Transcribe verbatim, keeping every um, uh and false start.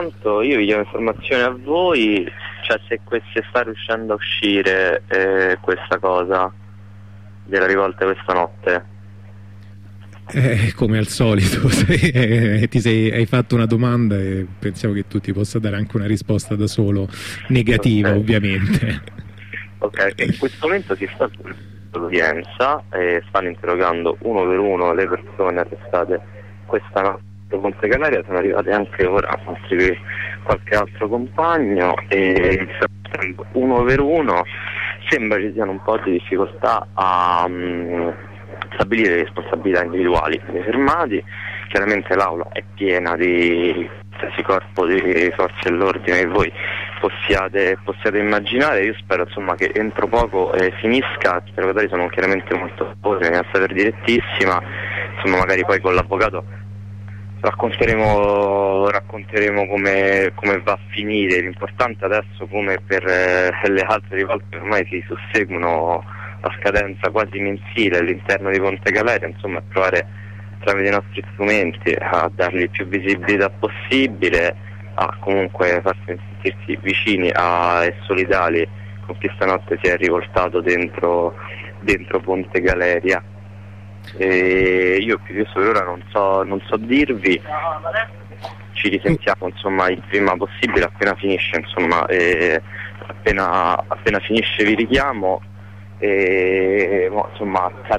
Intanto io vi chiedo informazione a voi, cioè se, que- se sta riuscendo a uscire eh, questa cosa della rivolta questa notte. Eh, come al solito, sei, ti sei, hai fatto una domanda e pensiamo che tu ti possa dare anche una risposta da solo, negativa Ok. ovviamente. Ok, in questo momento si sta svolgendo l'udienza e stanno interrogando uno per uno le persone arrestate questa notte a Ponte Canaria, sono arrivate anche ora altri, qualche altro compagno e stanno uno per uno. Sembra ci siano un po' di difficoltà a um, stabilire le responsabilità individuali dei fermati. Chiaramente l'aula è piena di qualsiasi corpo di forze dell'ordine che voi possiate, possiate immaginare. Io spero insomma che entro poco eh, finisca. I interrogatori sono chiaramente molto sposi, è stata direttissima, insomma magari poi con l'avvocato racconteremo, racconteremo come, come va a finire. L'importante adesso, come per eh, le altre rivolte ormai si susseguono a scadenza quasi mensile all'interno di Ponte Canaria, insomma è provare tramite i nostri strumenti a dargli più visibilità possibile, a comunque farsi sentirsi vicini a, e solidali con chi stanotte si è rivoltato dentro, dentro Ponte Galeria. E io più di questo per ora non so, non so dirvi, ci risentiamo insomma il prima possibile, appena finisce, insomma, e appena, appena finisce vi richiamo e insomma